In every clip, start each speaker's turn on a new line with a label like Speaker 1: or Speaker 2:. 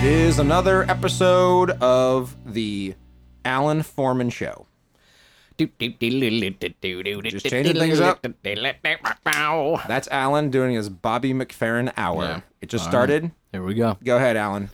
Speaker 1: is another episode of the Alan Foreman Show. Just changing things up. That's Alan doing his Bobby McFerrin hour.
Speaker 2: Yeah.
Speaker 1: It just started.
Speaker 2: Right. Here we go.
Speaker 1: Go ahead, Alan.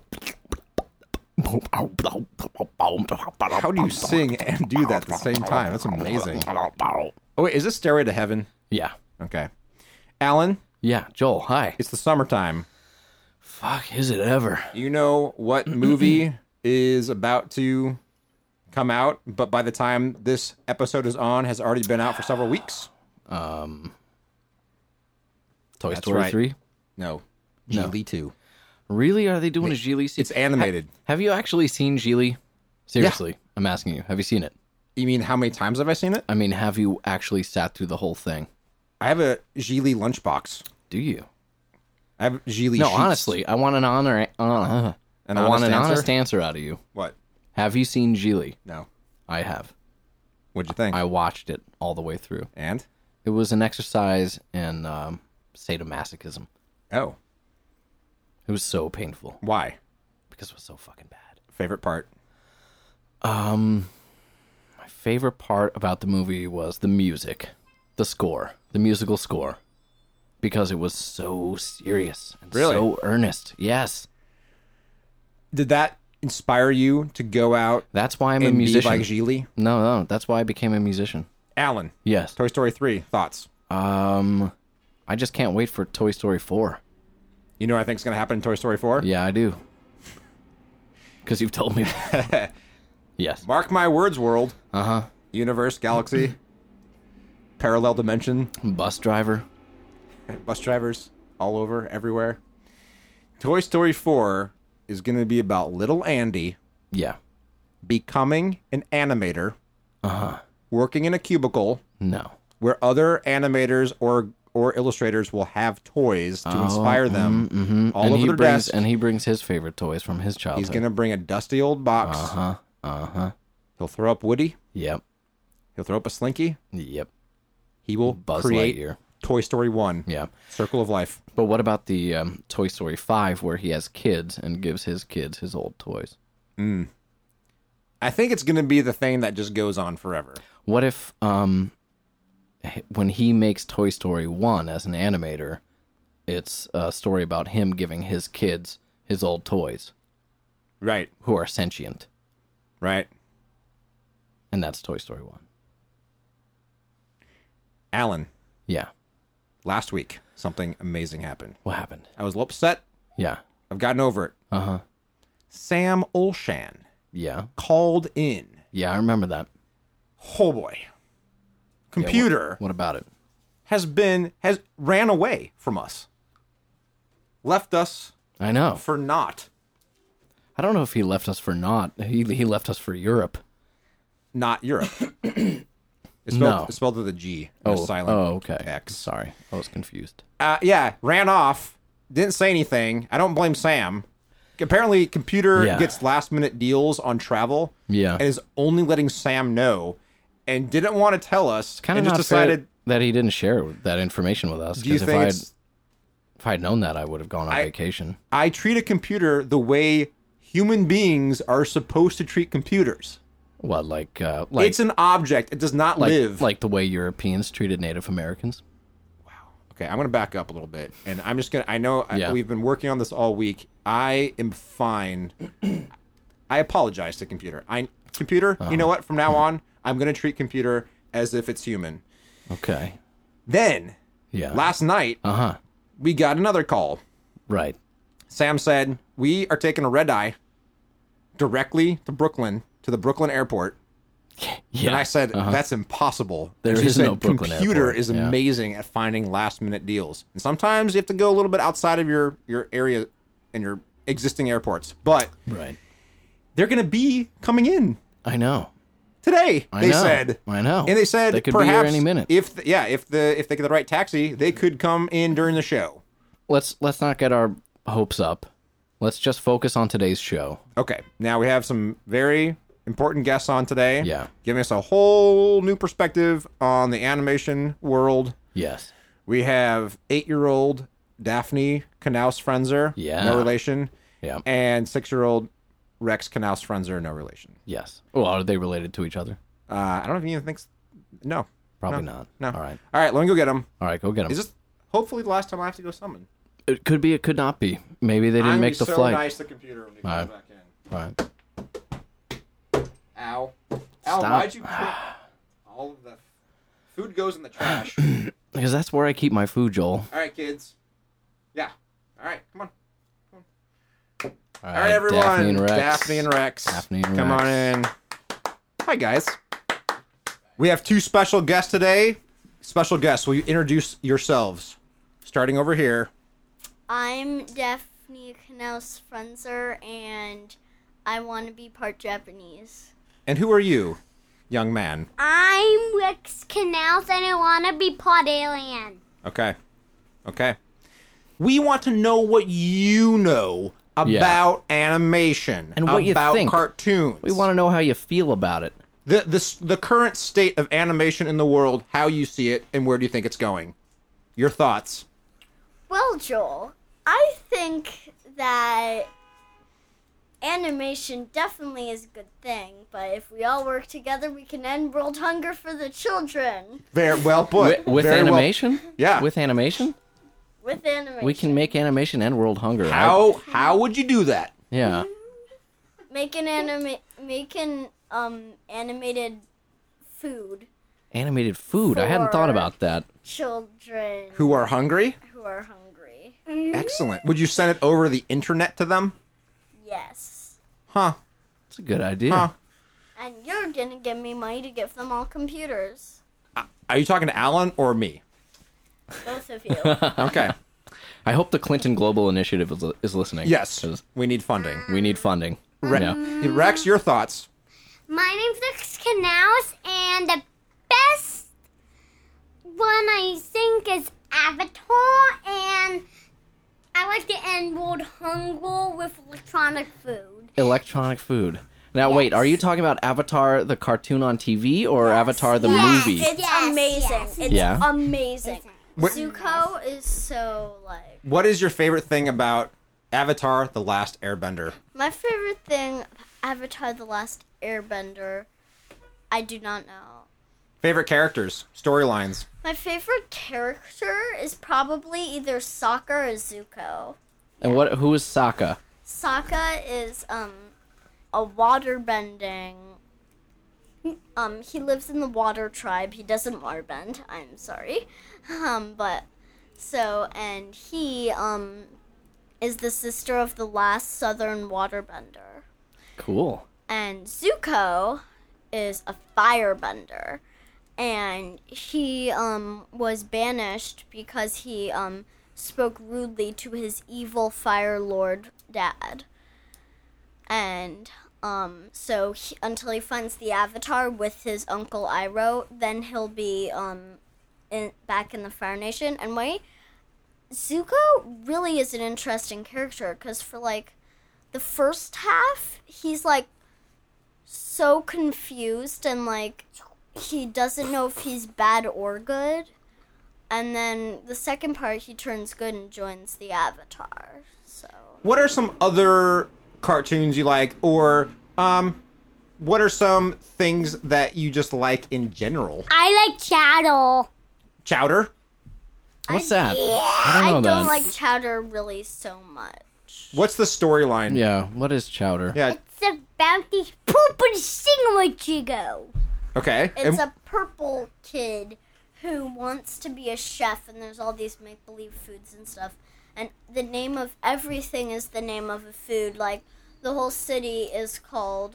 Speaker 1: How do you sing and do that at the same time? That's amazing. Oh, wait, is this Stairway to Heaven?
Speaker 2: Yeah.
Speaker 1: Okay. Alan,
Speaker 2: Yeah. Joel, hi.
Speaker 1: it's the summertime.
Speaker 2: Fuck, is it ever?
Speaker 1: You know what movie is about to come out, but by the time this episode is on, has already been out for several weeks?
Speaker 2: Toy
Speaker 1: That's
Speaker 2: Story
Speaker 1: right.
Speaker 2: 3?
Speaker 1: No.
Speaker 2: No.
Speaker 1: Geely 2.
Speaker 2: Really? Are they doing a Geely?
Speaker 1: It's animated.
Speaker 2: Have you actually seen Geely? Seriously, I'm asking you. Have you seen it?
Speaker 1: You mean how many times have I seen it?
Speaker 2: I mean, have you actually sat through the whole thing?
Speaker 1: I have a Geely lunchbox.
Speaker 2: Do you?
Speaker 1: I have Geely
Speaker 2: No,
Speaker 1: sheets.
Speaker 2: honestly, I want an honest answer out of you.
Speaker 1: What?
Speaker 2: Have you seen Geely?
Speaker 1: No.
Speaker 2: I have.
Speaker 1: What'd you think?
Speaker 2: I watched it all the way through.
Speaker 1: And?
Speaker 2: It was an exercise in sadomasochism.
Speaker 1: Oh.
Speaker 2: It was so painful
Speaker 1: Why?
Speaker 2: because it was so fucking bad.
Speaker 1: Favorite part?
Speaker 2: My favorite part about the movie was the music, the score, the musical score, because it was so serious and
Speaker 1: Really?
Speaker 2: so earnest. Yes,
Speaker 1: Did that inspire you to go out
Speaker 2: that's why I'm a
Speaker 1: and be
Speaker 2: musician.
Speaker 1: like Geely?
Speaker 2: No, that's why I became a musician.
Speaker 1: Alan,
Speaker 2: Yes.
Speaker 1: Toy Story 3, thoughts?
Speaker 2: I just can't wait for Toy Story 4.
Speaker 1: You know what I think is going to happen in Toy Story 4?
Speaker 2: Yeah, I do. Because you've told me. Yes.
Speaker 1: Mark my words, world.
Speaker 2: Uh-huh.
Speaker 1: Universe, galaxy, parallel dimension,
Speaker 2: Bus driver.
Speaker 1: bus drivers all over, everywhere. Toy Story 4 is going to be about little Andy
Speaker 2: Yeah.
Speaker 1: becoming an animator, working in a cubicle
Speaker 2: No.
Speaker 1: where other animators or illustrators will have toys to inspire them all
Speaker 2: and
Speaker 1: over
Speaker 2: he
Speaker 1: their
Speaker 2: brings
Speaker 1: desk.
Speaker 2: and he brings his favorite toys from his childhood.
Speaker 1: He's going to bring a dusty old box. He'll throw up Woody.
Speaker 2: Yep.
Speaker 1: He'll throw up a Slinky.
Speaker 2: Yep.
Speaker 1: He will
Speaker 2: Buzz
Speaker 1: create
Speaker 2: Lightyear.
Speaker 1: Toy Story 1.
Speaker 2: Yeah.
Speaker 1: Circle of Life.
Speaker 2: But what about the Toy Story 5 where he has kids and gives his kids his old toys?
Speaker 1: I think it's going to be the thing that just goes on forever.
Speaker 2: What if when he makes Toy Story 1 as an animator, it's a story about him giving his kids his old toys
Speaker 1: Right.
Speaker 2: who are sentient,
Speaker 1: Right.
Speaker 2: and that's Toy Story 1.
Speaker 1: Alan,
Speaker 2: Yeah.
Speaker 1: last week, something amazing happened.
Speaker 2: What happened?
Speaker 1: I was a little upset.
Speaker 2: Yeah.
Speaker 1: I've gotten over it.
Speaker 2: Uh-huh.
Speaker 1: Sam Olshan
Speaker 2: Yeah.
Speaker 1: called in.
Speaker 2: Yeah, I remember that.
Speaker 1: Oh boy. Computer
Speaker 2: What about it?
Speaker 1: has ran away from us. Left us
Speaker 2: I know.
Speaker 1: for naught.
Speaker 2: I don't know if he left us for naught. He left us for Europe.
Speaker 1: Not Europe.
Speaker 2: No.
Speaker 1: It's spelled with a G. And a silent
Speaker 2: okay.
Speaker 1: X.
Speaker 2: Sorry, I was confused.
Speaker 1: Yeah, ran off. Didn't say anything. I don't blame Sam. Apparently, computer
Speaker 2: Yeah.
Speaker 1: gets last minute deals on travel.
Speaker 2: Yeah.
Speaker 1: And is only letting Sam know, and didn't want to tell us.
Speaker 2: Kind of
Speaker 1: and
Speaker 2: not
Speaker 1: just decided.
Speaker 2: fair that he didn't share that information with us.
Speaker 1: Do you
Speaker 2: Because
Speaker 1: think
Speaker 2: if I'd known that, I would have gone on vacation.
Speaker 1: I treat a computer the way human beings are supposed to treat computers?
Speaker 2: What, like
Speaker 1: It's an object. It does not live.
Speaker 2: like the way Europeans treated Native Americans?
Speaker 1: Okay, I'm going to back up a little bit, and I'm just going to, I know
Speaker 2: Yeah.
Speaker 1: we've been working on this all week. I am fine. I apologize to computer. Computer, you know what? From now on, I'm going to treat computer as if it's human.
Speaker 2: Okay.
Speaker 1: Then,
Speaker 2: Yeah.
Speaker 1: last night, we got another call.
Speaker 2: Right.
Speaker 1: Sam said, we are taking a red eye directly to Brooklyn, to the Brooklyn airport.
Speaker 2: Yeah.
Speaker 1: And I said, that's impossible.
Speaker 2: There
Speaker 1: And she
Speaker 2: is
Speaker 1: said,
Speaker 2: no Brooklyn
Speaker 1: computer
Speaker 2: airport.
Speaker 1: is
Speaker 2: Yeah.
Speaker 1: amazing at finding last minute deals. And sometimes you have to go a little bit outside of your area and your existing airports. But
Speaker 2: Right.
Speaker 1: they're going to be coming in
Speaker 2: I know.
Speaker 1: today,
Speaker 2: I
Speaker 1: they
Speaker 2: know.
Speaker 1: said.
Speaker 2: I know.
Speaker 1: And they said
Speaker 2: They could be
Speaker 1: perhaps
Speaker 2: here any minute.
Speaker 1: if they get the right taxi, they could come in during the show.
Speaker 2: Let's not get our hopes up. Let's just focus on today's show.
Speaker 1: Okay. Now we have some very important guests on today.
Speaker 2: Yeah.
Speaker 1: Giving us a whole new perspective on the animation world.
Speaker 2: Yes.
Speaker 1: We have 8-year-old Daphne Knaus Frenzer.
Speaker 2: Yeah.
Speaker 1: No relation.
Speaker 2: Yeah.
Speaker 1: And 6-year-old Rex Knaus Frenzer are no relation.
Speaker 2: Yes. Well, are they related to each other?
Speaker 1: I don't know if you even think... No.
Speaker 2: Probably
Speaker 1: No.
Speaker 2: not.
Speaker 1: No.
Speaker 2: All right.
Speaker 1: All right, let me go get him.
Speaker 2: All right, go get them.
Speaker 1: Is this hopefully the last time I have to go summon?
Speaker 2: It could be, it could not be. Maybe they didn't make the flight.
Speaker 1: Nice, the computer, when you come
Speaker 2: Alright.
Speaker 1: back in.
Speaker 2: All right.
Speaker 1: Ow. Ow,
Speaker 2: Stop.
Speaker 1: why'd you put all of the... Food goes in the trash.
Speaker 2: Because that's where I keep my food, Joel.
Speaker 1: All right, kids. Yeah. All right, come on.
Speaker 2: All
Speaker 1: All right, everyone.
Speaker 2: Daphne and Rex.
Speaker 1: Daphne and Rex.
Speaker 2: Daphne and
Speaker 1: Come
Speaker 2: Rex.
Speaker 1: on in. Hi, guys. We have 2 special guests today. Special guests, will you introduce yourselves? Starting over here.
Speaker 3: I'm Daphne Knaus Frenzer, and I want to be part Japanese.
Speaker 1: And who are you, young man?
Speaker 4: I'm Rex Knaus and I want to be part alien.
Speaker 1: Okay. Okay. We want to know what you know about animation.
Speaker 2: And what you
Speaker 1: about
Speaker 2: think.
Speaker 1: cartoons.
Speaker 2: We want to know how you feel about it.
Speaker 1: The current state of animation in the world, how you see it, and where do you think it's going? Your thoughts.
Speaker 3: Well, Joel, I think that animation definitely is a good thing, but if we all work together, we can end world hunger for the children.
Speaker 1: Very well put.
Speaker 2: With
Speaker 1: Very well-
Speaker 2: animation?
Speaker 1: Yeah.
Speaker 2: With animation?
Speaker 3: With animation.
Speaker 2: We can make animation and world hunger. right?
Speaker 1: How would you do that?
Speaker 2: Yeah.
Speaker 3: making animated food.
Speaker 2: Animated food. I hadn't thought
Speaker 3: For-
Speaker 2: about that.
Speaker 3: Children
Speaker 1: Who are hungry?
Speaker 3: who are hungry.
Speaker 1: Excellent. Would you send it over the internet to them?
Speaker 3: Yes.
Speaker 1: Huh.
Speaker 2: It's a good idea.
Speaker 1: Huh.
Speaker 3: And you're gonna give me money to give them all computers.
Speaker 1: Are you talking to Alan or me?
Speaker 3: Both of you.
Speaker 1: Okay.
Speaker 2: I hope the Clinton Global Initiative is listening.
Speaker 1: Yes.
Speaker 2: 'Cause
Speaker 1: We need funding.
Speaker 2: we need funding. Yeah.
Speaker 1: Rex, your thoughts?
Speaker 4: My name's Rex Knaus and the best one I think is Avatar, and I like to end world hunger with electronic food.
Speaker 2: Electronic food. Now, wait, are you talking about Avatar, the cartoon on TV, or Avatar, the movie?
Speaker 3: It's
Speaker 4: Yes,
Speaker 3: amazing.
Speaker 4: yes.
Speaker 3: It's
Speaker 2: Yeah?
Speaker 3: amazing.
Speaker 1: What-
Speaker 3: Zuko is so like
Speaker 1: What is your favorite thing about Avatar: The Last Airbender?
Speaker 3: my favorite thing. Avatar: The Last Airbender. I do not know.
Speaker 1: Favorite characters, storylines.
Speaker 3: My favorite character is probably either Sokka or Zuko.
Speaker 2: And who is Sokka?
Speaker 3: Sokka is a waterbending. He lives in the water tribe. He doesn't waterbend. I'm sorry. And he is the sister of the last southern waterbender.
Speaker 2: Cool.
Speaker 3: And Zuko is a firebender. And he was banished because he spoke rudely to his evil Fire Lord dad. And until he finds the Avatar with his uncle Iroh, then he'll be back in the Fire Nation. And Zuko really is an interesting character because for like the first half, he's like so confused and like he doesn't know if he's bad or good. And then the second part, he turns good and joins the Avatar. So
Speaker 1: What are some other cartoons you like, or what are some things that you just like in general?
Speaker 4: I like Chowder.
Speaker 1: Chowder?
Speaker 2: What's that? I
Speaker 3: I
Speaker 2: don't know
Speaker 3: don't
Speaker 2: that.
Speaker 3: like Chowder really so much.
Speaker 1: What's the storyline?
Speaker 2: Yeah, what is Chowder?
Speaker 1: Yeah.
Speaker 4: It's about this purple thingamajiggo.
Speaker 1: Okay.
Speaker 3: It's
Speaker 1: And
Speaker 3: a purple kid who wants to be a chef, and there's all these make-believe foods and stuff. And the name of everything is the name of a food. Like, the whole city is called,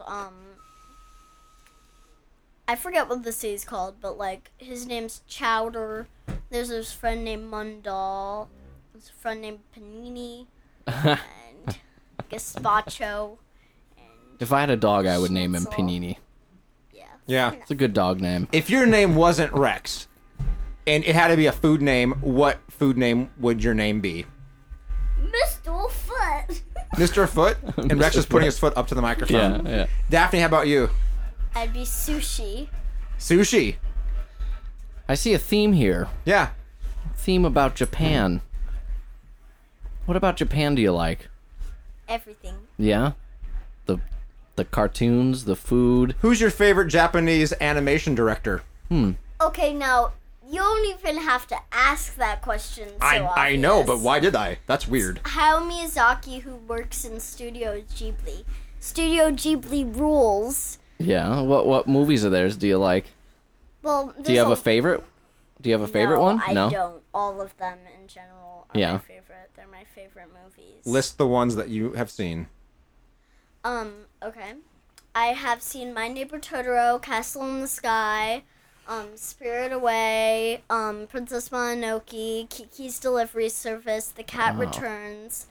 Speaker 3: I forget what the city's called, but, like, his name's Chowder. There's his friend named Mundal. There's a friend named Panini. And Gazpacho. And,
Speaker 2: If I had a dog, I would name him
Speaker 3: Schnitzel.
Speaker 2: Panini.
Speaker 3: yeah.
Speaker 1: yeah.
Speaker 2: It's a good dog name.
Speaker 1: If your name wasn't Rex, and it had to be a food name, what food name would your name be?
Speaker 3: Mr. Foot.
Speaker 1: Mr. Foot? And Rex
Speaker 2: Mr.
Speaker 1: is putting
Speaker 2: Foot.
Speaker 1: his foot up to the microphone.
Speaker 2: Yeah.
Speaker 1: Daphne, how about you?
Speaker 3: I'd be Sushi.
Speaker 1: Sushi.
Speaker 2: I see a theme here.
Speaker 1: Yeah.
Speaker 2: Theme about Japan. What about Japan do you like?
Speaker 3: everything.
Speaker 2: Yeah? The cartoons, the food.
Speaker 1: Who's your favorite Japanese animation director?
Speaker 3: Okay, now you don't even have to ask that question. So
Speaker 1: I know, but
Speaker 3: obvious.
Speaker 1: why did I? That's weird.
Speaker 3: Hayao Miyazaki, who works in Studio Ghibli. Studio Ghibli rules.
Speaker 2: Yeah. What movies of theirs do you like?
Speaker 3: Well,
Speaker 2: Do you have a favorite? Do you have a favorite one?
Speaker 3: I don't. All of them in general are
Speaker 2: Yeah.
Speaker 3: my favorite. They're my favorite movies.
Speaker 1: List the ones that you have seen.
Speaker 3: Okay. I have seen My Neighbor Totoro, Castle in the Sky, Spirit Away, Princess Mononoke, Kiki's Delivery Service, The Cat Returns,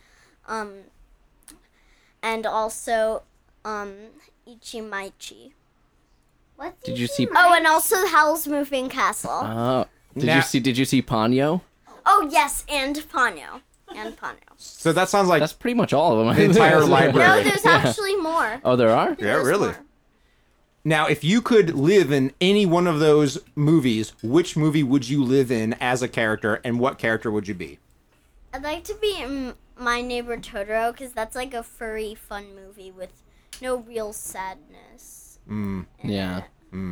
Speaker 3: and also, Ichimaichi.
Speaker 4: What's
Speaker 2: Did you see?
Speaker 3: Oh, and also Howl's Moving Castle.
Speaker 2: Did
Speaker 1: Now-
Speaker 2: you see? Did you see Ponyo?
Speaker 3: Oh, yes, and Ponyo.
Speaker 1: So that sounds like
Speaker 2: That's pretty much all of them.
Speaker 1: the entire
Speaker 3: No,
Speaker 1: library.
Speaker 3: there's actually more.
Speaker 2: Oh, there are.
Speaker 1: Yeah,
Speaker 3: There's
Speaker 1: really.
Speaker 3: more.
Speaker 1: Now, if you could live in any one of those movies, which movie would you live in as a character, and what character would you be?
Speaker 3: I'd like to be in My Neighbor Totoro because that's like a furry, fun movie with no real sadness.
Speaker 2: Yeah.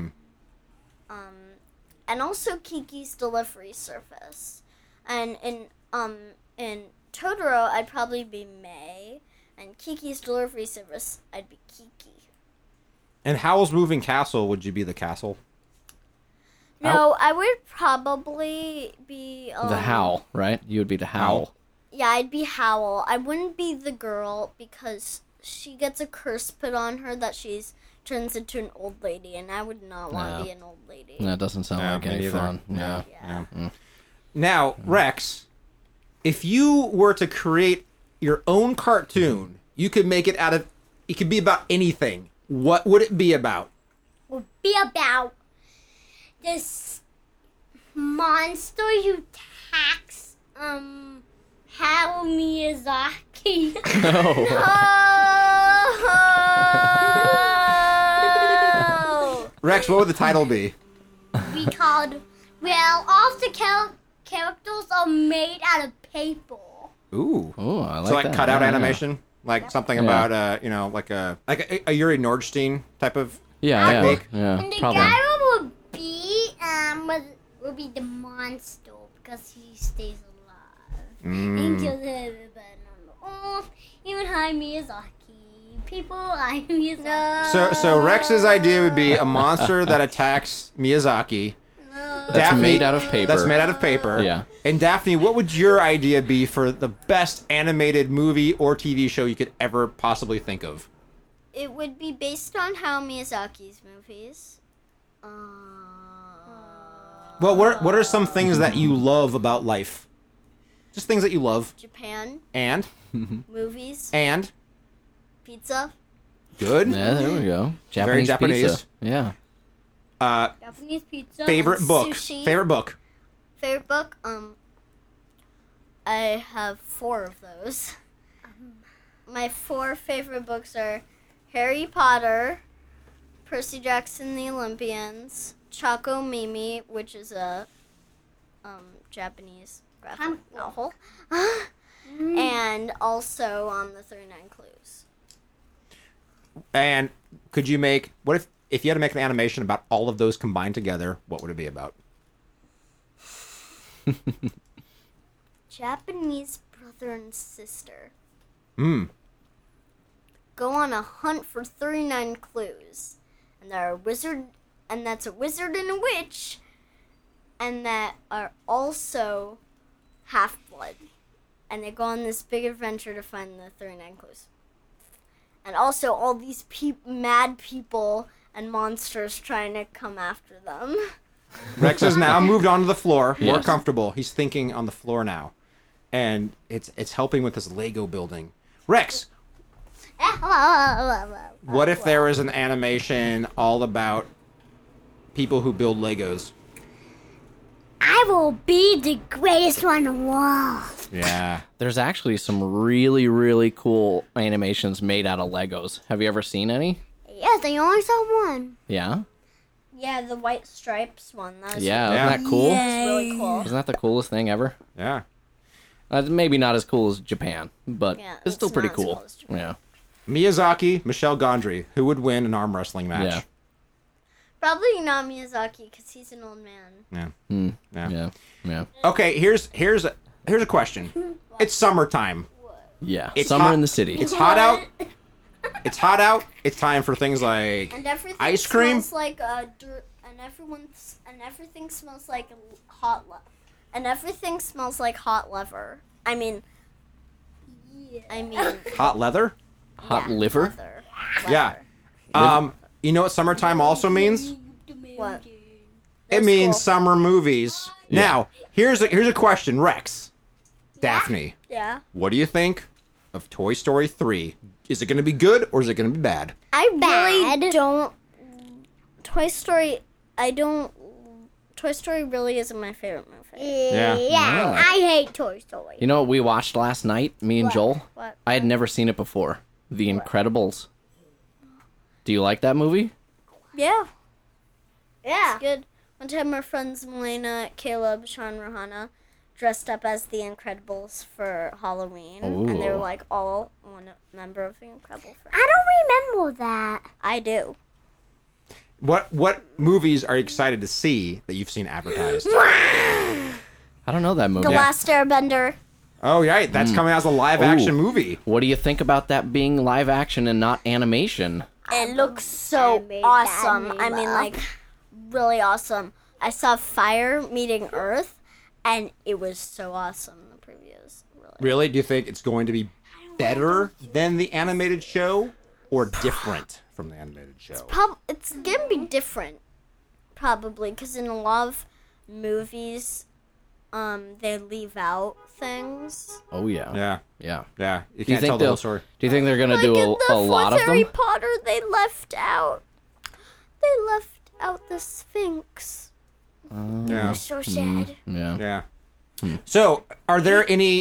Speaker 3: And also Kiki's Delivery Service. And in Totoro, I'd probably be May, and Kiki's Delivery Service, I'd be Kiki.
Speaker 1: And Howl's Moving Castle, would you be the castle?
Speaker 3: No, I would probably be
Speaker 2: The Howl, right? You would be the Howl.
Speaker 3: Yeah, I'd be Howl. I wouldn't be the girl because she gets a curse put on her that she's turns into an old lady, and I would not want to
Speaker 2: Yeah.
Speaker 3: be an old lady.
Speaker 2: That doesn't sound
Speaker 1: Yeah,
Speaker 2: like
Speaker 1: me
Speaker 2: any
Speaker 1: neither.
Speaker 2: fun.
Speaker 1: Yeah.
Speaker 3: Yeah.
Speaker 1: Now, Rex, if you were to create your own cartoon, you could make it it could be about anything. What would it be about?
Speaker 4: Will be about this monster who attacks Hayao Miyazaki.
Speaker 3: Oh!
Speaker 1: Rex, what would the title be?
Speaker 4: We called all of the characters are made out of paper.
Speaker 1: Ooh.
Speaker 2: Oh, I like
Speaker 1: So like
Speaker 2: that.
Speaker 1: cutout
Speaker 2: Yeah,
Speaker 1: animation? Like something
Speaker 2: Yeah.
Speaker 1: about like a Yuri Nordstein type of
Speaker 2: Yeah, yeah,
Speaker 1: technique?
Speaker 2: yeah.
Speaker 4: And the
Speaker 2: Probably.
Speaker 4: guy would be will be the monster because he stays alive. And kills everybody on the earth, even Hayao Miyazaki. People like Miyazaki.
Speaker 1: So Rex's idea would be a monster that attacks Miyazaki.
Speaker 2: That's made out of paper.
Speaker 1: That's made out of paper.
Speaker 2: Yeah.
Speaker 1: And Daphne, what would your idea be for the best animated movie or TV show you could ever possibly think of?
Speaker 3: It would be based on Hayao Miyazaki's movies.
Speaker 1: Well, what are some things that you love about life? Just things that you love.
Speaker 3: Japan,
Speaker 1: And
Speaker 3: movies, pizza.
Speaker 1: good.
Speaker 2: Yeah, there we go.
Speaker 1: Very Japanese.
Speaker 2: Pizza. Yeah.
Speaker 4: Japanese pizza.
Speaker 1: Favorite book.
Speaker 3: Sushi.
Speaker 1: Favorite book.
Speaker 3: Favorite book? I have 4 of those. My 4 favorite books are Harry Potter, Percy Jackson and the Olympians, Choco Mimi, which is a Japanese graphic novel, and also the 39 Clues.
Speaker 1: And could you make what if you had to make an animation about all of those combined together? What would it be about?
Speaker 3: Japanese brother and sister
Speaker 1: Hmm.
Speaker 3: go on a hunt for 39 clues, and there are that's a wizard and a witch, and that are also half-blood, and they go on this big adventure to find the 39 clues. And also all these mad people and monsters trying to come after them.
Speaker 1: Rex has now moved onto the floor, more
Speaker 2: Yes.
Speaker 1: comfortable. He's thinking on the floor now, and it's helping with his Lego building. Rex, what if there was an animation all about people who build Legos?
Speaker 4: I will be the greatest one in the world.
Speaker 1: Yeah.
Speaker 2: There's actually some really, really cool animations made out of Legos. Have you ever seen any?
Speaker 4: Yes, I only saw one.
Speaker 2: Yeah?
Speaker 3: Yeah, the white stripes one. That was
Speaker 2: Yeah,
Speaker 1: Yeah.
Speaker 2: isn't that cool?
Speaker 3: really cool.
Speaker 2: Isn't that the coolest thing ever?
Speaker 1: Yeah.
Speaker 2: Maybe not as cool as Japan, but
Speaker 3: Yeah,
Speaker 2: it's still
Speaker 3: it's
Speaker 2: pretty
Speaker 3: not as
Speaker 2: cool.
Speaker 3: cool as Japan.
Speaker 2: Yeah.
Speaker 1: Miyazaki, Michelle Gondry. Who would win an arm wrestling match?
Speaker 2: Yeah.
Speaker 3: Probably not Miyazaki because he's an old man.
Speaker 2: Yeah.
Speaker 1: Okay, here's a question. It's summertime.
Speaker 2: Yeah.
Speaker 1: It's
Speaker 2: Summer
Speaker 1: hot-
Speaker 2: in the city.
Speaker 1: It's hot out. It's hot out. It's time for things like
Speaker 3: And everything
Speaker 1: ice cream.
Speaker 3: smells like and everything smells like and everything smells like hot leather. I mean,
Speaker 1: hot leather.
Speaker 2: Hot liver.
Speaker 3: leather.
Speaker 1: Yeah. You know what summertime also means?
Speaker 3: What?
Speaker 1: It
Speaker 3: That's
Speaker 1: means
Speaker 3: cool.
Speaker 1: summer movies.
Speaker 2: Yeah.
Speaker 1: Now, here's a question, Rex. Daphne,
Speaker 3: Yeah.
Speaker 1: what do you think of Toy Story 3? Is it going to be good or is it going to be bad?
Speaker 3: I really
Speaker 4: Bad.
Speaker 3: don't. Toy Story. Toy Story really isn't my favorite movie.
Speaker 1: Yeah.
Speaker 2: Yeah.
Speaker 4: I hate Toy Story.
Speaker 2: You know what we watched last night, me and
Speaker 3: What?
Speaker 2: Joel?
Speaker 3: What?
Speaker 2: I had never seen it before. The Incredibles. Do you like that movie?
Speaker 3: Yeah.
Speaker 4: Yeah.
Speaker 3: It's good. One time our friends Melena, Caleb, Sean, Rohana dressed up as the Incredibles for Halloween. And they were
Speaker 2: Ooh.
Speaker 3: like all one member of the Incredible family.
Speaker 4: I don't remember that.
Speaker 3: I do.
Speaker 1: What movies are you excited to see that you've seen advertised?
Speaker 2: I don't know that movie.
Speaker 3: The Last Airbender.
Speaker 1: Oh, yeah, that's coming out as a live action
Speaker 2: Ooh.
Speaker 1: movie.
Speaker 2: What do you think about that being live action and not animation?
Speaker 3: It looks so
Speaker 4: I made
Speaker 3: awesome.
Speaker 4: that
Speaker 3: I mean,
Speaker 4: name
Speaker 3: like, really awesome. I saw Fire meeting Earth, and it was so awesome. The previews, really.
Speaker 1: Really? Do you think it's going to be better than the animated show or different from the animated show?
Speaker 3: It's gonna be different, probably, because in a lot of movies, they leave out things.
Speaker 2: Oh yeah.
Speaker 1: Yeah,
Speaker 2: Yeah.
Speaker 1: yeah. You
Speaker 2: Do you
Speaker 1: can't
Speaker 2: think
Speaker 1: tell the whole
Speaker 2: they'll?
Speaker 1: story.
Speaker 2: Do you think they're gonna
Speaker 3: Like
Speaker 2: do
Speaker 3: in the
Speaker 2: a lot of
Speaker 3: fourth Harry
Speaker 2: them?
Speaker 3: Potter, they left out. They left out the Sphinx.
Speaker 1: Yeah,
Speaker 3: So sad.
Speaker 2: Yeah.
Speaker 1: yeah. So, are there any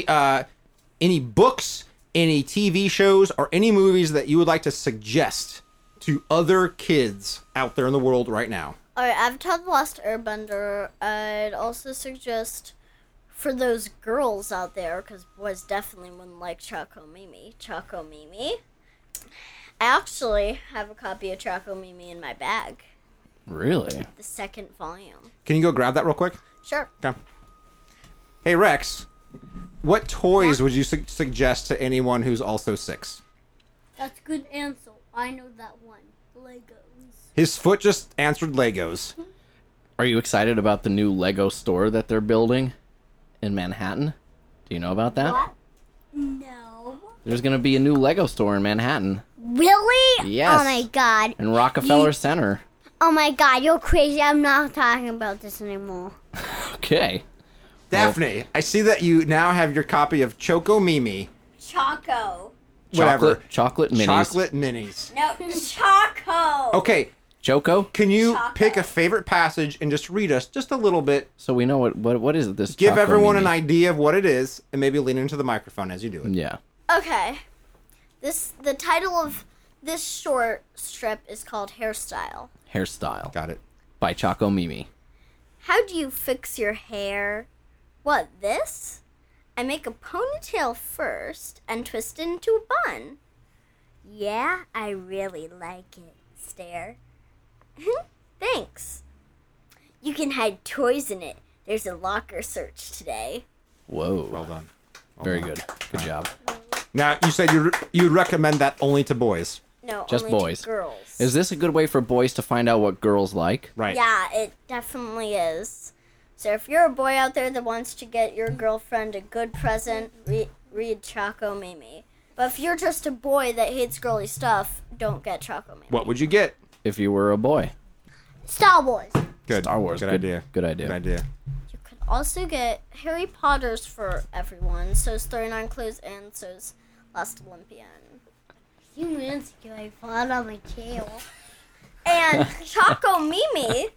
Speaker 1: books, any TV shows, or any movies that you would like to suggest to other kids out there in the world right now?
Speaker 3: Alright, Avatar The Last Airbender. I'd also suggest for those girls out there, because boys definitely wouldn't like Choco Mimi. Choco Mimi. I actually have a copy of Choco Mimi in my bag.
Speaker 2: Really?
Speaker 3: The second volume.
Speaker 1: Can you go grab that real quick?
Speaker 3: Sure.
Speaker 1: Okay. Hey, Rex, what toys would you suggest to anyone who's also 6?
Speaker 4: That's a good answer. I know that one. Legos.
Speaker 1: His foot just answered Legos.
Speaker 2: Are you excited about the new Lego store that they're building in Manhattan? Do you know about that?
Speaker 4: What? No.
Speaker 2: There's gonna be a new Lego store in Manhattan,
Speaker 4: Really?
Speaker 2: Yes.
Speaker 4: Oh my god.
Speaker 2: in Rockefeller Center.
Speaker 4: Oh my god, you're crazy. I'm not talking about this anymore.
Speaker 2: Okay.
Speaker 1: Daphne, I see that you now have your copy of Choco Mimi.
Speaker 3: Choco.
Speaker 1: Whatever.
Speaker 2: Chocolate minis.
Speaker 1: Chocolate minis.
Speaker 3: No, Choco.
Speaker 1: Okay,
Speaker 2: Choco.
Speaker 1: can you
Speaker 3: Choco.
Speaker 1: pick a favorite passage and just read us just a little bit?
Speaker 2: So we know what is this?
Speaker 1: Give
Speaker 2: Choco
Speaker 1: everyone
Speaker 2: Mimi?
Speaker 1: an idea of what it is, and maybe lean into the microphone as you do it.
Speaker 2: Yeah.
Speaker 3: Okay. The title of this short strip is called Hairstyle.
Speaker 2: Hairstyle
Speaker 1: Got it.
Speaker 2: by Choco Mimi.
Speaker 3: How do you fix your hair? What, this? I make a ponytail first and twist it into a bun. Yeah, I really like it. Stare. Thanks. You can hide toys in it. There's a locker search today.
Speaker 2: Whoa.
Speaker 1: Well done.
Speaker 2: Very good. Good job.
Speaker 1: Now, you said you'd recommend that only to boys.
Speaker 3: No,
Speaker 2: Just
Speaker 3: only to
Speaker 2: boys.
Speaker 3: girls.
Speaker 2: Is this a good way for boys to find out what girls like?
Speaker 1: Right.
Speaker 3: Yeah, it definitely is. So if you're a boy out there that wants to get your girlfriend a good present, read Choco Mimi. But if you're just a boy that hates girly stuff, don't get Choco Mimi.
Speaker 1: What would you get?
Speaker 2: If you were a boy.
Speaker 4: Star Wars.
Speaker 1: Good.
Speaker 2: Star Wars.
Speaker 1: Good idea.
Speaker 2: Good idea.
Speaker 1: Good idea.
Speaker 3: You could also get Harry Potter's for everyone. So's 39 Clues and so's Last Olympian.
Speaker 4: You minutes ago, I fought on my tail.
Speaker 3: And Choco Mimi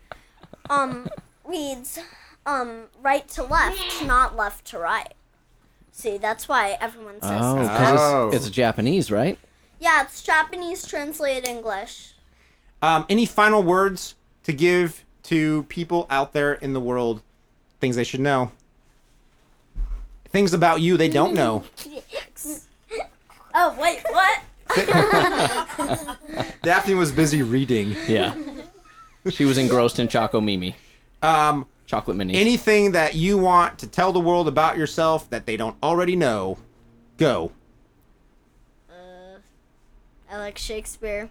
Speaker 3: reads right to left, not left to right. See, that's why everyone says
Speaker 2: Oh,
Speaker 3: that.
Speaker 2: because
Speaker 1: Oh.
Speaker 2: it's Japanese, right?
Speaker 3: Yeah, it's Japanese translated English.
Speaker 1: Any final words to give to people out there in the world? Things they should know. things about you they don't know.
Speaker 3: Oh, wait, what?
Speaker 1: Daphne was busy reading.
Speaker 2: Yeah. She was engrossed in Choco Mimi. Chocolate Mini.
Speaker 1: Anything that you want to tell the world about yourself that they don't already know, go.
Speaker 3: I like Shakespeare.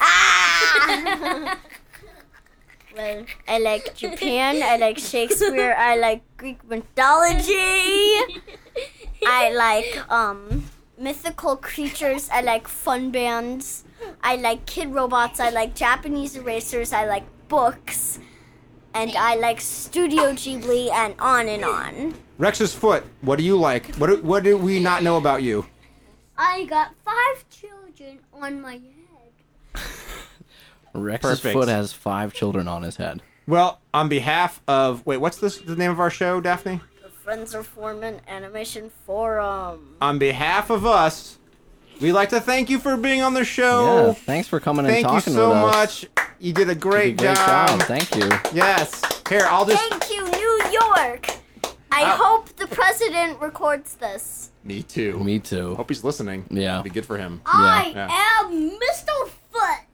Speaker 3: Well, I like Japan. I like Shakespeare. I like Greek mythology. I like mythical creatures. I like fun bands. I like kid robots. I like Japanese erasers. I like books. And I like Studio Ghibli and on and on.
Speaker 1: Rex's foot, what do you like? What do we not know about you?
Speaker 4: I got 5 children on my head.
Speaker 2: Rex's
Speaker 1: Perfect.
Speaker 2: foot has 5 children on his head.
Speaker 1: Well, on behalf of... Wait, what's the name of our show, Daphne?
Speaker 3: The Friends of Foreman Animation Forum.
Speaker 1: On behalf of us, we'd like to thank you for being on the show.
Speaker 2: Yeah, thanks for coming and
Speaker 1: Thank you
Speaker 2: talking
Speaker 1: so
Speaker 2: with us.
Speaker 1: much. You did a great,
Speaker 2: Great
Speaker 1: job.
Speaker 2: Thank you.
Speaker 1: Yes. Here, I'll just...
Speaker 3: Thank you, New York. I hope the president records this.
Speaker 1: Me too.
Speaker 2: Me too.
Speaker 1: Hope he's listening.
Speaker 2: Yeah.
Speaker 1: It'd be good for him.
Speaker 4: I
Speaker 1: Yeah.
Speaker 4: am Mr. Foot.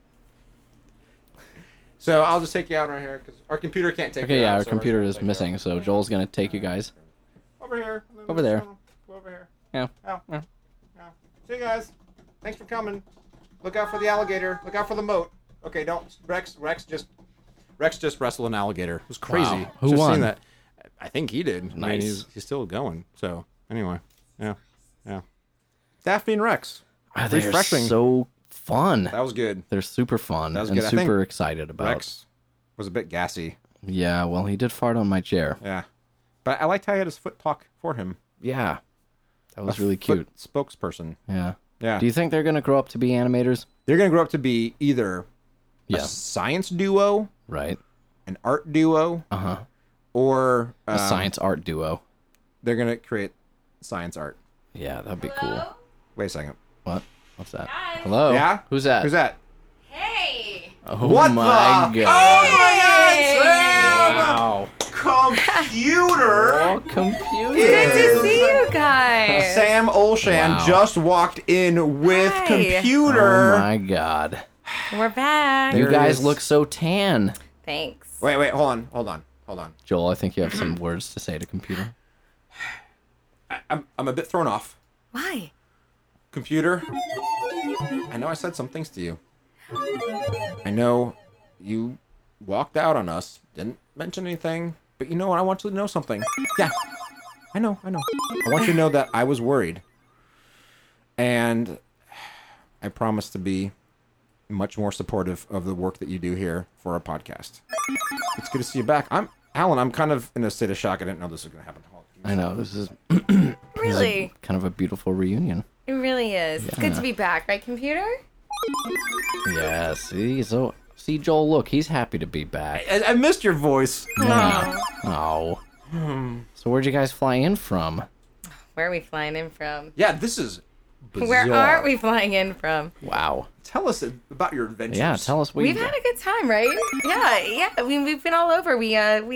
Speaker 1: So I'll just take you out right here because our computer can't take you
Speaker 2: Okay,
Speaker 1: out.
Speaker 2: yeah, our
Speaker 1: so we're
Speaker 2: computer
Speaker 1: just
Speaker 2: is
Speaker 1: gonna take you
Speaker 2: missing, so Joel's gonna take you guys.
Speaker 1: out. Over here. and then
Speaker 2: Over there.
Speaker 1: Go over here.
Speaker 2: Yeah.
Speaker 1: Oh. Yeah. See you guys. Thanks for coming. Look out for the alligator. Look out for the moat. Okay, don't. Rex just wrestled an alligator. It was crazy.
Speaker 2: Wow. Who
Speaker 1: Just
Speaker 2: won?
Speaker 1: seen that. I think he did. I mean,
Speaker 2: Nice.
Speaker 1: he's still going. So anyway, yeah. Daphne and Rex.
Speaker 2: They're
Speaker 1: Refreshing.
Speaker 2: so fun.
Speaker 1: That was good.
Speaker 2: They're super fun
Speaker 1: That was
Speaker 2: and
Speaker 1: good. I think
Speaker 2: super excited about.
Speaker 1: Rex was a bit gassy.
Speaker 2: Yeah, well, he did fart on my chair.
Speaker 1: Yeah, but I liked how he had his foot talk for him.
Speaker 2: Yeah, that was
Speaker 1: A
Speaker 2: really
Speaker 1: foot
Speaker 2: cute.
Speaker 1: spokesperson.
Speaker 2: Yeah.
Speaker 1: Yeah.
Speaker 2: Do you think they're gonna grow up to be animators?
Speaker 1: They're gonna grow up to be either a
Speaker 2: Yeah.
Speaker 1: science duo,
Speaker 2: Right.
Speaker 1: an art duo, or
Speaker 2: A science art duo.
Speaker 1: they're gonna create science art.
Speaker 2: Yeah, that'd be cool.
Speaker 1: Wait a second.
Speaker 2: What? What's that? Hello.
Speaker 1: Yeah?
Speaker 2: Who's that?
Speaker 1: Who's that?
Speaker 5: Hey!
Speaker 2: Oh
Speaker 1: What
Speaker 2: my
Speaker 1: the?
Speaker 2: god.
Speaker 1: Oh my God, Sam!
Speaker 2: Wow.
Speaker 1: Computer.
Speaker 2: Oh, computer.
Speaker 5: Good to see you guys.
Speaker 1: Sam Olshan
Speaker 2: Wow.
Speaker 1: just walked in with
Speaker 5: Hi.
Speaker 1: computer.
Speaker 2: Oh my god.
Speaker 5: We're back.
Speaker 2: You
Speaker 1: There it
Speaker 2: guys
Speaker 1: is.
Speaker 2: look so tan.
Speaker 5: Thanks.
Speaker 1: Wait, hold on.
Speaker 2: Joel, I think you have some words to say to computer.
Speaker 1: I'm a bit thrown off.
Speaker 5: Why?
Speaker 1: Computer, I know I said some things to you. I know you walked out on us, didn't mention anything, but you know what? I want you to know something. Yeah, I know. I want you to know that I was worried. And I promise to be much more supportive of the work that you do here for our podcast. It's good to see you back. Alan, I'm kind of in a state of shock. I didn't know this was going to happen.
Speaker 2: I know, this is
Speaker 5: Really?
Speaker 2: kind of a beautiful reunion.
Speaker 5: It really is. It's good to be back, right, computer?
Speaker 2: Yeah, see, Joel, look, he's happy to be back.
Speaker 1: I missed your voice.
Speaker 2: Oh. So where'd you guys fly in from?
Speaker 5: Where are we flying in from?
Speaker 1: Yeah, this is bizarre.
Speaker 5: Where aren't we flying in from?
Speaker 2: Wow.
Speaker 1: Tell us about your adventures.
Speaker 2: Yeah, tell us what
Speaker 5: We've
Speaker 2: you
Speaker 5: had a good time, right? Yeah. I mean, we've been all over. We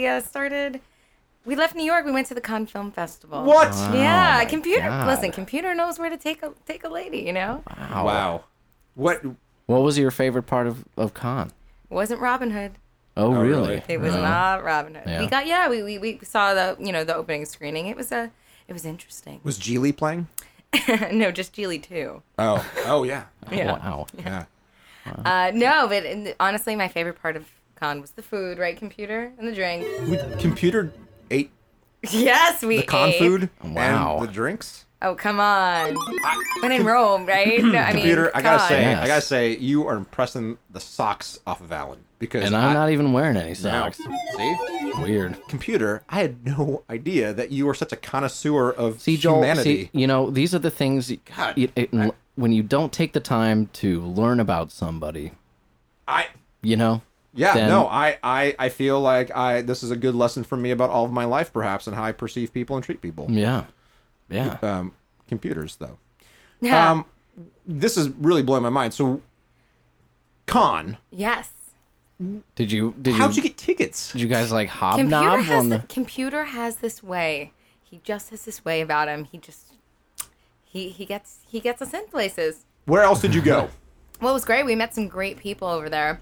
Speaker 5: left New York. We went to the Cannes Film Festival.
Speaker 1: What?
Speaker 5: Yeah,
Speaker 2: my
Speaker 5: computer.
Speaker 2: God.
Speaker 5: Listen, computer knows where to take a lady. You know,
Speaker 1: Wow. What?
Speaker 2: What was your favorite part of Con?
Speaker 5: it wasn't Robin Hood.
Speaker 2: Oh,
Speaker 1: Oh,
Speaker 2: really?
Speaker 1: really?
Speaker 5: It was
Speaker 2: No.
Speaker 5: not Robin Hood.
Speaker 2: Yeah.
Speaker 5: We saw the opening screening. It was interesting.
Speaker 1: Was Geely playing?
Speaker 5: No, just Geely too.
Speaker 1: Oh yeah.
Speaker 5: Yeah.
Speaker 2: Wow.
Speaker 1: Yeah.
Speaker 5: No, but honestly, my favorite part of Con was the food, right? Computer and the drink.
Speaker 1: Computer ate
Speaker 5: Yes, we
Speaker 1: the con
Speaker 5: ate.
Speaker 1: food
Speaker 2: Wow.
Speaker 1: and the drinks.
Speaker 5: Oh, come on. When in Rome, right? No, I mean,
Speaker 1: Computer, I gotta
Speaker 5: Cannes.
Speaker 1: say,
Speaker 2: Yes.
Speaker 1: you are impressing the socks off of Alan because
Speaker 2: And I'm not even wearing any
Speaker 1: No.
Speaker 2: socks.
Speaker 1: See,
Speaker 2: Weird.
Speaker 1: computer, I had no idea that you were such a connoisseur of
Speaker 2: See, Joel,
Speaker 1: humanity.
Speaker 2: these are the things
Speaker 1: God.
Speaker 2: when you don't take the time to learn about somebody,
Speaker 1: I
Speaker 2: then-
Speaker 1: I feel like this is a good lesson for me about all of my life, perhaps, and how I perceive people and treat people.
Speaker 2: Yeah.
Speaker 1: Computers, though.
Speaker 5: Yeah.
Speaker 1: This is really blowing my mind. So, Con,
Speaker 5: Yes.
Speaker 2: Did you
Speaker 1: how'd you get tickets?
Speaker 2: did you guys like
Speaker 5: Computer
Speaker 2: hobnob
Speaker 5: has,
Speaker 2: on the
Speaker 5: computer has this way. He just has this way about him. He gets us in places.
Speaker 1: Where else did you go?
Speaker 5: Well, it was great. We met some great people over there.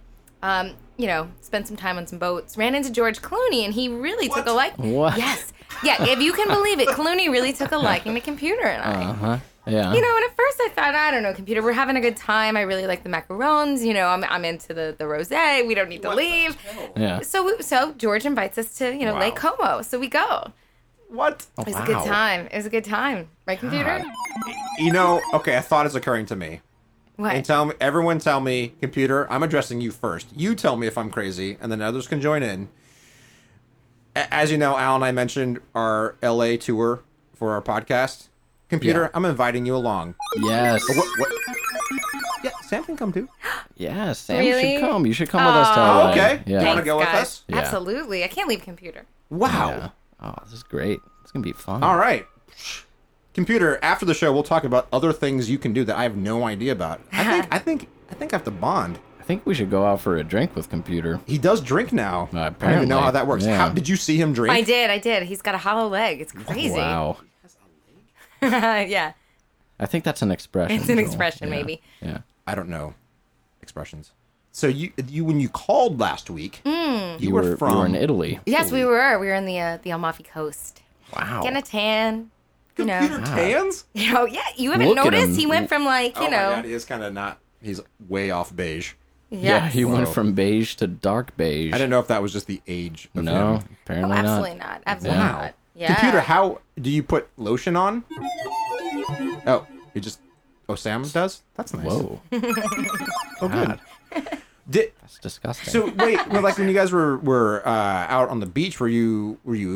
Speaker 5: Spent some time on some boats. Ran into George Clooney, and he really took a liking.
Speaker 2: What?
Speaker 5: Yes. Yeah, if you can believe it, Clooney really took a liking to Computer and I.
Speaker 2: Uh-huh. Yeah.
Speaker 5: You know, and at first I thought, I don't know, Computer, we're having a good time. I really like the macarons. You know, I'm into the rosé. We don't need to leave.
Speaker 2: Yeah.
Speaker 5: So George invites us to, Lake Como. So we go.
Speaker 1: What?
Speaker 2: Oh,
Speaker 5: It was a good time. It was a good time. Right, Computer?
Speaker 1: Okay, a thought is occurring to me.
Speaker 5: What?
Speaker 1: And everyone tell me, Computer, I'm addressing you first. You tell me if I'm crazy, and then others can join in. As you know, Al and I mentioned our LA tour for our podcast. Computer,
Speaker 2: Yeah.
Speaker 1: I'm inviting you along.
Speaker 2: Yes.
Speaker 1: What? Yeah, Sam can come too.
Speaker 2: Yeah, Sam
Speaker 5: Really?
Speaker 2: should come. You should come with us to LA.
Speaker 1: Okay.
Speaker 2: Yeah.
Speaker 1: You want to
Speaker 5: Thanks,
Speaker 1: go with
Speaker 5: guys.
Speaker 1: us?
Speaker 2: Yeah.
Speaker 5: Absolutely. I can't leave Computer.
Speaker 1: Wow.
Speaker 2: Yeah. Oh, this is great. It's going to be fun.
Speaker 1: All right. Computer, after the show, we'll talk about other things you can do that I have no idea about. I think I have to bond.
Speaker 2: I think we should go out for a drink with Computer.
Speaker 1: He does drink now. I don't even
Speaker 2: Apparently.
Speaker 1: know how that works.
Speaker 2: Yeah.
Speaker 1: How did you see him drink?
Speaker 5: I did. He's got a hollow leg. It's crazy.
Speaker 2: Wow.
Speaker 5: Yeah.
Speaker 2: I think that's an expression.
Speaker 5: It's an
Speaker 2: Joel.
Speaker 5: expression,
Speaker 2: Yeah.
Speaker 5: maybe.
Speaker 2: Yeah.
Speaker 1: I don't know expressions. So you when you called last week, you were from
Speaker 2: You were in Italy.
Speaker 5: Yes, we were. We were in the Amalfi Coast.
Speaker 2: Wow.
Speaker 5: Getting a tan. You know.
Speaker 1: Computer Tans?
Speaker 5: Yeah, you haven't
Speaker 2: Look at
Speaker 5: noticed?
Speaker 2: him.
Speaker 5: He went from like,
Speaker 1: Oh my God, he is kind of not. He's way off beige.
Speaker 2: Yeah,
Speaker 5: Yes.
Speaker 2: he went
Speaker 1: Whoa.
Speaker 2: from beige to dark beige.
Speaker 1: I didn't know if that was just the age of
Speaker 2: No,
Speaker 1: him.
Speaker 2: apparently not.
Speaker 5: Absolutely not. Absolutely
Speaker 1: Wow.
Speaker 5: not. Yeah.
Speaker 1: Computer, how do you put lotion on? Oh, you just. Oh, Sam does. That's nice.
Speaker 2: Whoa,
Speaker 1: Oh, good.
Speaker 2: God.
Speaker 1: Did
Speaker 2: that's disgusting.
Speaker 1: so? Wait, well, like when you guys were out on the beach, were you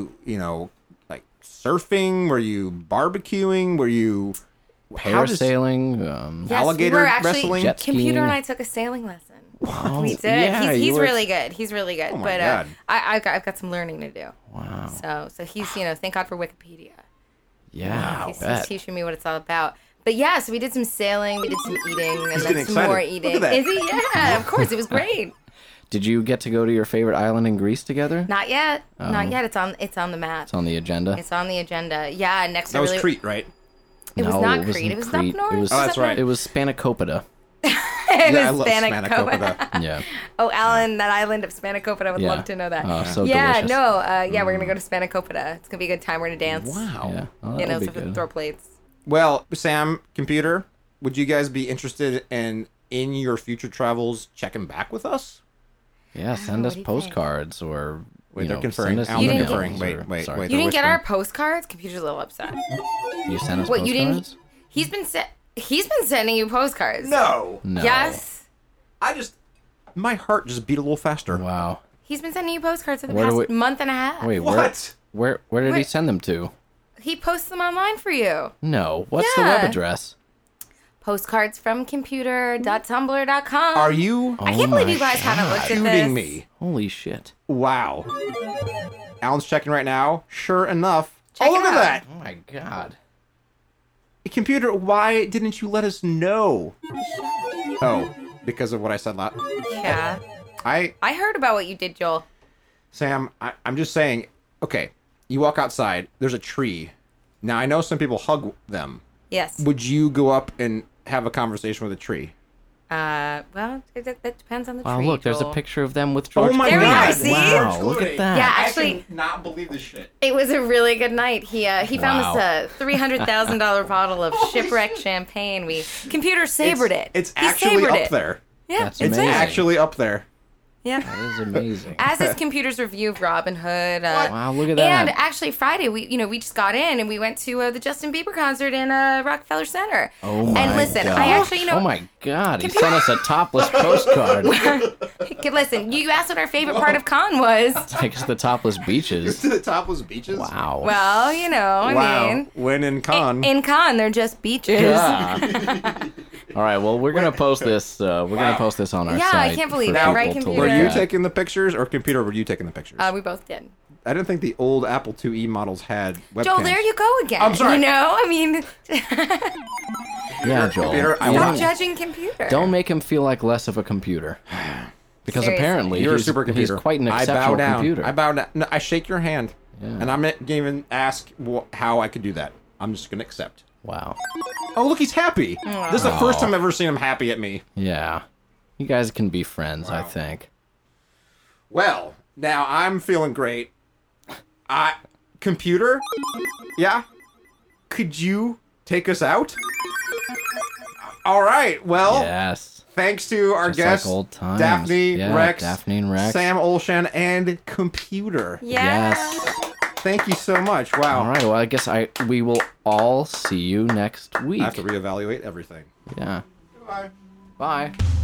Speaker 1: like surfing? Were you barbecuing? Were you how does-
Speaker 2: parasailing.
Speaker 5: Yes,
Speaker 1: alligator
Speaker 5: we were actually,
Speaker 1: wrestling?
Speaker 2: Jet
Speaker 5: Computer
Speaker 2: skiing.
Speaker 5: and I took a sailing lesson.
Speaker 2: Oh,
Speaker 5: We did.
Speaker 2: yeah, you
Speaker 5: he's
Speaker 2: were-
Speaker 5: really good. He's really good.
Speaker 1: Oh my
Speaker 5: but
Speaker 1: God.
Speaker 5: I've got some learning to do.
Speaker 2: Wow.
Speaker 5: So he's thank God for Wikipedia.
Speaker 2: Yeah,
Speaker 5: He's
Speaker 2: I'll bet.
Speaker 5: teaching me what it's all about. But yeah, so we did some sailing, we did some eating, and
Speaker 1: getting
Speaker 5: then some more
Speaker 1: excited.
Speaker 5: eating.
Speaker 1: Look at that.
Speaker 5: Is he? Yeah, of course. It was great.
Speaker 2: Did you get to go to your favorite island in Greece together?
Speaker 5: Not yet.
Speaker 2: Oh.
Speaker 5: Not yet. It's on the map.
Speaker 2: It's on the agenda.
Speaker 5: It's on the agenda. Yeah, next
Speaker 1: That
Speaker 5: I
Speaker 1: was
Speaker 5: really
Speaker 1: Crete, right?
Speaker 5: It was
Speaker 2: No,
Speaker 5: not
Speaker 2: it wasn't
Speaker 5: Crete. It was
Speaker 2: Crete.
Speaker 5: up north.
Speaker 2: It was-
Speaker 1: Oh, that's right.
Speaker 2: It was Spanakopita.
Speaker 5: It
Speaker 1: Yeah, I
Speaker 5: was
Speaker 1: love
Speaker 5: Spanakopita.
Speaker 1: Spanakopita.
Speaker 2: Yeah.
Speaker 5: Oh, Alan, that island of Spanakopita. I would
Speaker 2: Yeah.
Speaker 5: love to know that.
Speaker 2: Oh, so
Speaker 5: yeah,
Speaker 2: delicious.
Speaker 5: no, we're gonna go to Spanakopita. It's gonna be a good time. We're gonna dance.
Speaker 1: Wow.
Speaker 2: Yeah. Oh,
Speaker 5: You
Speaker 2: that'll
Speaker 5: know,
Speaker 2: be
Speaker 5: so
Speaker 2: good.
Speaker 5: throw plates.
Speaker 1: Well, Sam, Computer, would you guys be interested in your future travels checking back with us?
Speaker 2: Yeah, send
Speaker 5: what
Speaker 2: us
Speaker 5: do you think?
Speaker 2: postcards or
Speaker 1: Wait,
Speaker 2: you
Speaker 1: they're
Speaker 2: know,
Speaker 1: conferring.
Speaker 2: send us
Speaker 1: Al,
Speaker 5: they're
Speaker 2: emails
Speaker 1: conferring.
Speaker 2: or-
Speaker 1: Wait,
Speaker 2: sorry.
Speaker 1: wait.
Speaker 5: You didn't get our
Speaker 1: whispering.
Speaker 5: postcards? Computer's a little upset.
Speaker 2: You sent us
Speaker 5: What,
Speaker 2: postcards?
Speaker 5: you didn't? He's been sending you postcards.
Speaker 1: No.
Speaker 2: No.
Speaker 5: Yes.
Speaker 1: My heart just beat a little faster.
Speaker 2: Wow.
Speaker 5: He's been sending you postcards for the
Speaker 2: Where do
Speaker 5: past
Speaker 2: we-
Speaker 5: month and a half.
Speaker 2: Wait,
Speaker 1: What?
Speaker 2: where did he
Speaker 5: Wait.
Speaker 2: send them to?
Speaker 5: He posts them online for you.
Speaker 2: No. What's the web
Speaker 5: Yeah.
Speaker 2: address?
Speaker 5: Postcards from computer.tumblr.com.
Speaker 1: Are you
Speaker 5: I can't believe
Speaker 2: my
Speaker 5: you guys haven't looked at this.
Speaker 1: shooting me?
Speaker 2: Holy shit.
Speaker 1: Wow. Alan's checking right now. Sure enough.
Speaker 5: Check
Speaker 1: Look
Speaker 5: it
Speaker 1: at
Speaker 5: out.
Speaker 1: that.
Speaker 2: Oh my god.
Speaker 1: Computer, why didn't you let us know? Oh, because of what I said last.
Speaker 5: Yeah.
Speaker 1: I
Speaker 5: I heard about what you did, Joel.
Speaker 1: Sam, I'm just saying, okay, you walk outside, there's a tree. Now, I know some people hug them.
Speaker 5: Yes.
Speaker 1: Would you go up and have a conversation with a tree?
Speaker 5: Well, that depends on the
Speaker 2: Wow,
Speaker 5: tree.
Speaker 2: look, there's a
Speaker 5: Joel.
Speaker 2: picture of them with George
Speaker 1: Oh my
Speaker 5: There we
Speaker 1: God.
Speaker 5: are, see?
Speaker 2: Wow, look at that.
Speaker 5: Yeah, actually,
Speaker 1: not believe this shit.
Speaker 5: it was a really good night. He found
Speaker 2: Wow.
Speaker 5: this $300,000 bottle of shipwrecked champagne. Computer savored it.
Speaker 1: It's
Speaker 5: He
Speaker 1: actually
Speaker 5: savored
Speaker 1: up
Speaker 5: it.
Speaker 1: there.
Speaker 5: Yeah,
Speaker 2: That's
Speaker 1: It's
Speaker 2: amazing.
Speaker 1: actually up there.
Speaker 5: yeah.
Speaker 2: That is amazing.
Speaker 5: As is Computer's review of Robin Hood.
Speaker 2: Wow, look at
Speaker 5: And
Speaker 2: that.
Speaker 5: actually, Friday we just got in and we went to the Justin Bieber concert in Rockefeller Center.
Speaker 2: Oh my
Speaker 5: And listen,
Speaker 2: god.
Speaker 5: I actually
Speaker 2: Oh my god, he sent us a topless postcard.
Speaker 5: Okay, listen, you asked what our favorite part of con was.
Speaker 2: Takes the topless beaches.
Speaker 1: To the topless beaches?
Speaker 2: Wow.
Speaker 5: Well, I
Speaker 1: Wow.
Speaker 5: mean,
Speaker 1: When in con.
Speaker 5: in con they're just beaches.
Speaker 2: Yeah. All right, well, we're gonna post this. We're gonna post this on our
Speaker 5: Yeah,
Speaker 2: site.
Speaker 5: I can't believe
Speaker 2: for
Speaker 5: it,
Speaker 2: people
Speaker 5: right,
Speaker 2: to
Speaker 5: computer?
Speaker 1: were
Speaker 2: look
Speaker 1: you
Speaker 2: at.
Speaker 1: taking the pictures, or Computer, were you taking the pictures?
Speaker 5: We both did.
Speaker 1: I didn't think the old Apple IIe models had webcams.
Speaker 5: Joel, there you go again.
Speaker 1: I'm sorry.
Speaker 5: I mean,
Speaker 2: Yeah, Joel.
Speaker 1: Computer, I
Speaker 2: You
Speaker 1: want-
Speaker 5: stop
Speaker 2: don't,
Speaker 5: judging Computer.
Speaker 2: don't make him feel like less of a computer. Because
Speaker 5: Seriously.
Speaker 2: apparently
Speaker 1: You're
Speaker 2: he's,
Speaker 1: a supercomputer.
Speaker 2: he's quite an
Speaker 1: I bow
Speaker 2: exceptional
Speaker 1: down.
Speaker 2: computer.
Speaker 1: I bow down. No, I shake your hand. And I'm not gonna even ask how I could do that. I'm just gonna accept.
Speaker 2: Wow.
Speaker 1: Oh, look, he's happy. This is the first time I've ever seen him happy at me.
Speaker 2: Yeah. You guys can be friends, I think.
Speaker 1: Well, now I'm feeling great. Computer? Yeah? Could you take us out? All right, well,
Speaker 2: Yes.
Speaker 1: thanks to our
Speaker 2: Just
Speaker 1: guests,
Speaker 2: like old times.
Speaker 1: Daphne,
Speaker 2: Yeah,
Speaker 1: Rex,
Speaker 2: Daphne and Rex.
Speaker 1: Sam Olshan, and Computer.
Speaker 2: Yes.
Speaker 1: Thank you so much. Wow.
Speaker 2: All right. Well, I guess we will all see you next week.
Speaker 1: I have to reevaluate everything.
Speaker 2: Yeah.
Speaker 1: Bye.
Speaker 2: Bye.